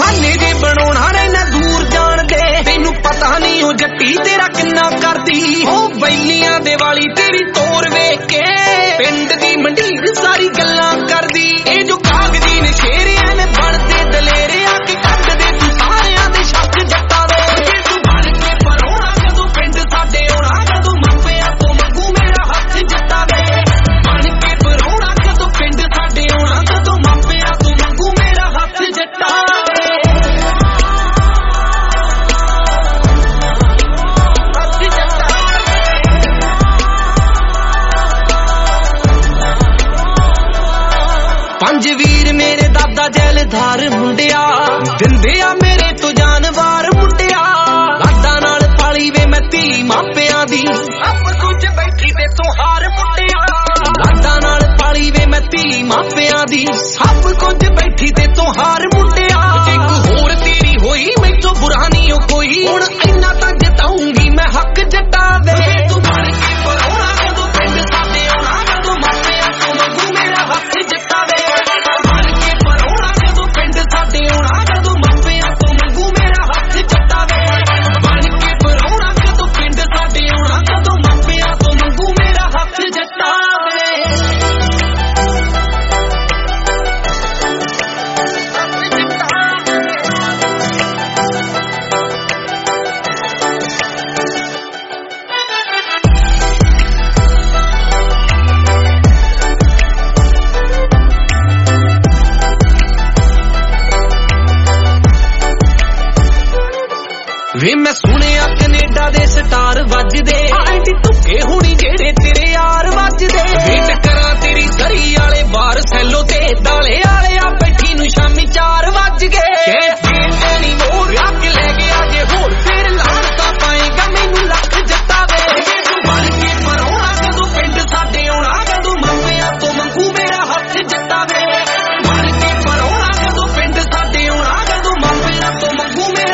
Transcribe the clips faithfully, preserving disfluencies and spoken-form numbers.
बहाने जे बनाउणा रहना दूर जाण दे तैनू पता नहीं ओ जट्टी तेरा किन्ना करदी ओ बैलियां दे वाली तेरी तोर वेख के पिंड दी मंडीर सारी गल्लां करदी ए जो कागजी ने शेर एवें बनदे दलेरे आके कढ दे तू सारियां दे शक जट्टा दे तू बन के परोणा कदों पिंड साडे आउणा कदों मापिया तो मंगू मेरा हथ जट्टा दे बन के परोणा कदों पिंड साडे आउणा कदों मापिया तो मंगू मेरा हथ जट्टा दे पंज वीर मेरे दादा जैलधार मुंडिया दिंदे आ मेरे तो जानवार मुंडिया लाडा नाल पाली वे मैं धी मापियां दी सब कुछ बैठी ते तू हार मुंडिया लाडा नाल पाली वे मैं धी मापियां दी सब कुछ बैठी ते तू हार मुंडिया एक होर तेरी होई मैथों बुरा नहीं ओ कोई हुण इन्ना तां जताऊंगी मैं हक जट्टा दे तू बन के परोणा कदों पिंड साडे आउणा कदों मापियां तो मंगू मेरा हक जट्टा दे वे मैं सुनिया कनेडा दे स्टार वजदे आंटी तुके हुणी जेड़े तेरे यार वजदे वेट करा तेरी सरी आले बार सैलो ते दाले आले आ बैठी नु शामी चार वज गए तेरी मोर आके ले गया जे होर फिर लाण ता पाएगा मैनू लख जट्टा वे तू बन के परोणा कदों पिंड साडे आउणा कदों मापिया तो मंगू मेरा हथ जट्टा वे बन के परोणा कदों पिंड साडे आउणा कदों मापिया तो मंगू मेरा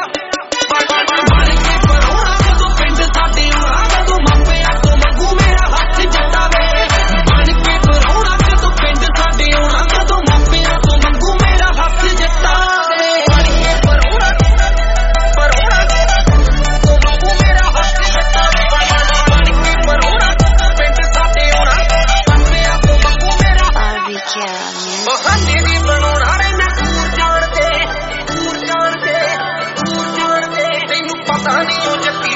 बहाने दी बनाउणा रहना दूर जाण दे दूर जाण दे दूर जाण दे तैनू पता नहीं ओ जट्टी